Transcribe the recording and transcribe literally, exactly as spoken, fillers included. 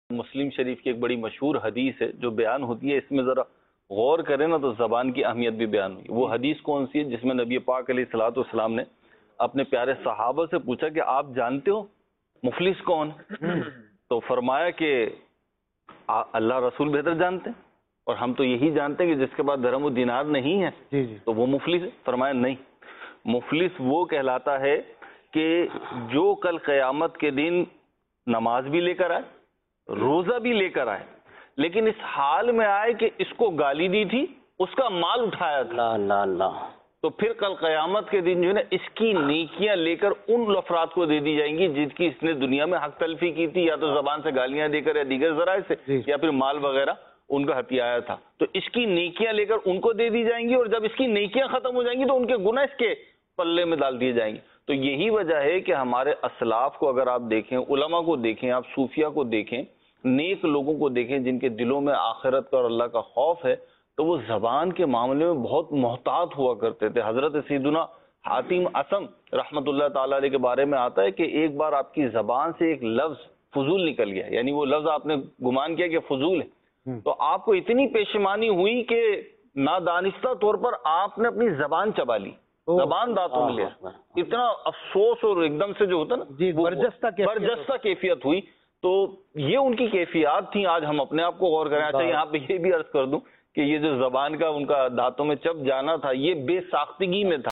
مسلم شریف کی ایک بڑی مشہور حدیث ہے جو بیان ہوتی ہے، اس میں ذرا غور کریں نا تو زبان کی اہمیت بھی بیان ہوئی۔ وہ حدیث کون سی ہے جس میں نبی پاک علیہ الصلوۃ والسلام نے اپنے پیارے صحابہ سے پوچھا کہ آپ جانتے ہو مفلس کون؟ تو فرمایا کہ اللہ رسول بہتر جانتے ہیں، اور ہم تو یہی جانتے ہیں کہ جس کے بعد درہم و دینار نہیں ہے جی جی تو وہ مفلس ہے۔ فرمایا نہیں، مفلس وہ کہلاتا ہے کہ جو کل قیامت کے دن نماز بھی لے کر آئے، روزہ بھی لے کر آئے، لیکن اس حال میں آئے کہ اس کو گالی دی تھی، اس کا مال اٹھایا تھا، اللہ اللہ اللہ، تو پھر کل قیامت کے دن جو ہے نا اس کی نیکیاں لے کر ان افراد کو دے دی جائیں گی جن کی اس نے دنیا میں حق تلفی کی تھی، یا تو زبان سے گالیاں دے کر یا دیگر ذرائع سے، یا پھر مال وغیرہ ان کا ہتھیایا تھا، تو اس کی نیکیاں لے کر ان کو دے دی جائیں گی، اور جب اس کی نیکیاں ختم ہو جائیں گی تو ان کے گناہ اس کے پلے میں ڈال دیے جائیں گے۔ تو یہی وجہ ہے کہ ہمارے اسلاف کو اگر آپ دیکھیں، علماء کو دیکھیں، آپ صوفیہ کو دیکھیں، نیک لوگوں کو دیکھیں جن کے دلوں میں آخرت کا اور اللہ کا خوف ہے، تو وہ زبان کے معاملے میں بہت محتاط ہوا کرتے تھے۔ حضرت سیدنا حاتم اصم رحمت اللہ تعالی علیہ کے بارے میں آتا ہے کہ ایک بار آپ کی زبان سے ایک لفظ فضول نکل گیا، یعنی وہ لفظ آپ نے گمان کیا کہ فضول ہے، تو آپ کو اتنی پیشمانی ہوئی کہ نادانستہ طور پر آپ نے اپنی زبان چبا لی، زبان دانتوں میں لیا، اتنا افسوس اور ایک دم سے جو ہوتا نا برجستہ کیفیت ہوئی۔ تو یہ ان کی کیفیات تھیں۔ آج ہم اپنے آپ کو غور کریں۔ اچھا یہاں پہ یہ بھی عرض کر دوں کہ یہ جو زبان کا ان کا دانتوں میں چب جانا تھا، یہ بے ساختگی میں تھا۔